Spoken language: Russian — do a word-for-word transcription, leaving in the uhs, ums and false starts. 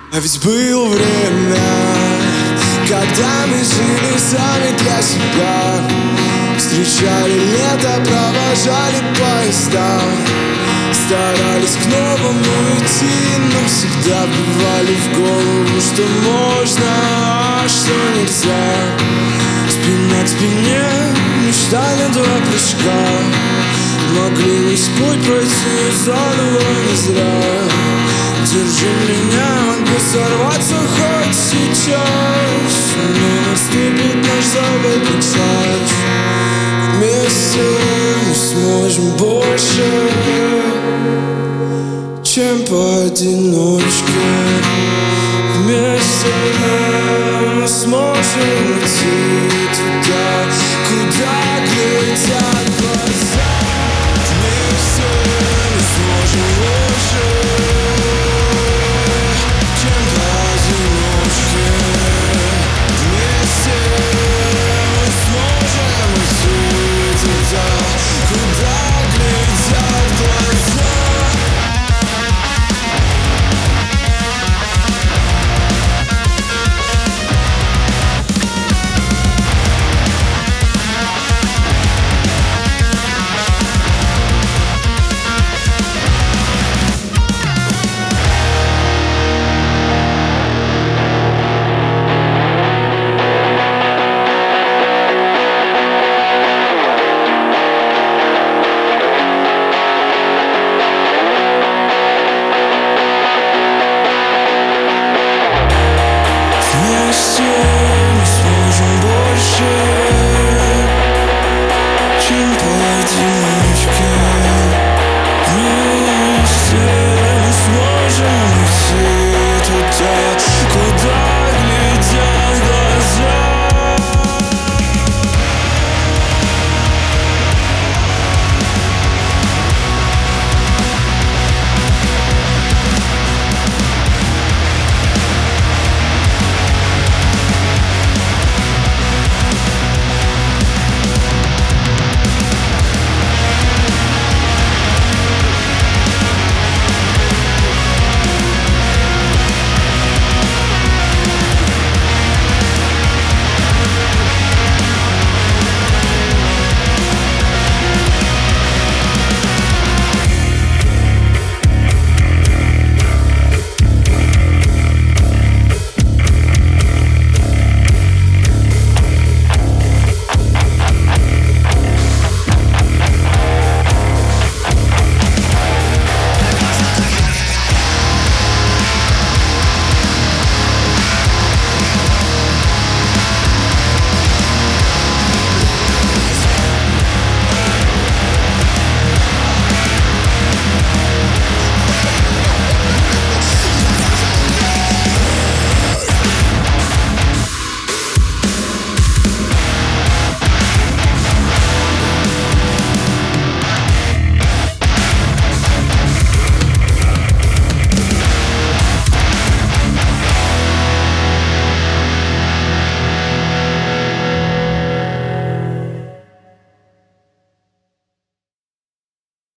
А ведь было время, когда мы жили сами для себя. Встречали лето, провожали поезда, старались к новому идти, но всегда бывали в голову, что можно, а что нельзя. Спина к спине, мечтали два прыжка, могли весь путь пройти заново не зря. Держи меня, могу сорваться хоть сейчас, но наступит наш заветный час. Вместе мы сможем больше, чем поодиночке. Вместе мы сможем идти туда, куда глядят глаза. Вместе мы сможем больше, чем поодиночке. Вместе мы сможем идти туда, куда глядят глаза. Вместе